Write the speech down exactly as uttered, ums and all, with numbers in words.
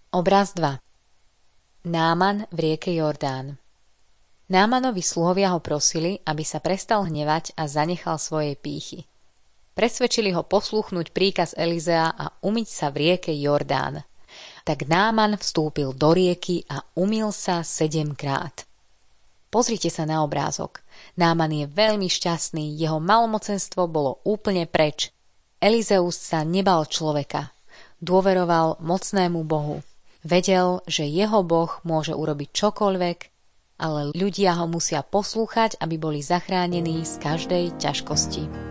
Obraz dva. Náman v rieke Jordán. Námanovi sluhovia ho prosili, aby sa prestal hnevať a zanechal svojej pýchy. Presvedčili ho posluchnúť príkaz Elizea a umyť sa v rieke Jordán. Tak Náman vstúpil do rieky a umyl sa sedemkrát. Pozrite sa na obrázok. Náman je veľmi šťastný, jeho malomocenstvo bolo úplne preč. Elizeus sa nebal človeka. Dôveroval mocnému Bohu. Vedel, že jeho Boh môže urobiť čokoľvek, ale ľudia ho musia poslúchať, aby boli zachránení z každej ťažkosti.